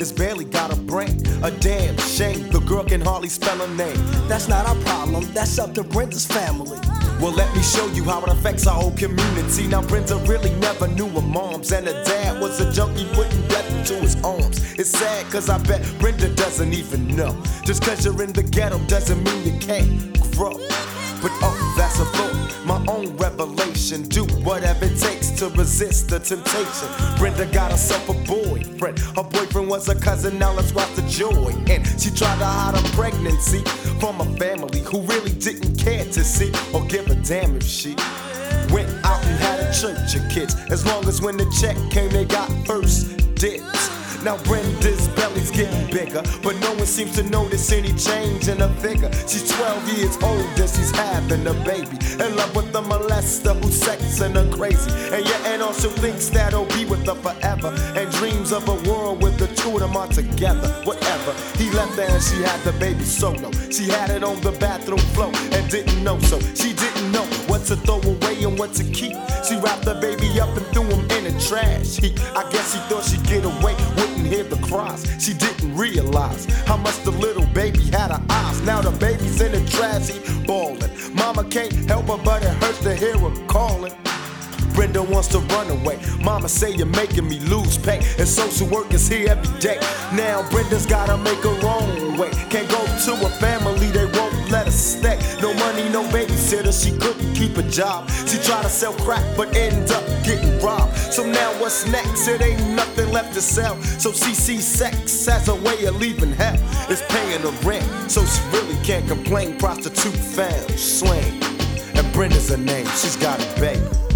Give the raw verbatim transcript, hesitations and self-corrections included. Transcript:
Brenda's barely got a brain. A damn shame, the girl can hardly spell her name. That's not our problem, that's up to Brenda's family. Well, let me show you how it affects our whole community. Now, Brenda really never knew her moms, and her dad was a junkie putting death into his arms. It's sad, cause I bet Brenda doesn't even know. Just cause you're in the ghetto doesn't mean you can't grow. But oh, that's a thought, my own revelation. Do whatever it takes to resist the temptation. Brenda got herself a boyfriend. Her boyfriend was a cousin, now let's watch the joy. And she tried to hide her pregnancy from a family who really didn't care to see or give a damn if she went out and had a church of kids. As long as when the check came, they got first dibs. Now Brenda's belly's getting bigger, but no one seems to notice any change in her figure. She's twelve years old and she's having a baby, in love with the molester who's sexing her crazy. And your aunt also thinks that he'll be with her forever, and dreams of a world with the two of them are together. Whatever, he left her and she had the baby solo. She had it on the bathroom floor and didn't know, so she didn't know what to throw away and what to keep. She wrapped the baby up and threw him in the trash heap. I guess she thought she'd get away, wouldn't hear the cries. She didn't realize how much the little baby had her eyes. Now the baby's in the trash heap bawling. Mama can't help her, but it hurts to hear her calling. Brenda wants to run away. Mama say you're making me lose pay, and social work is here every day. Now Brenda's gotta make her own way. Can't go to a family, they won't let her stay. No money, no babysitter, she couldn't keep a job. She tried to sell crack, but ended up getting robbed. So now what's next? It ain't nothing left to sell. So she sees sex as a way of leaving hell. It's paying her rent, so she really can't complain. Prostitute found, slain, and Brenda's her name. She's got a baby.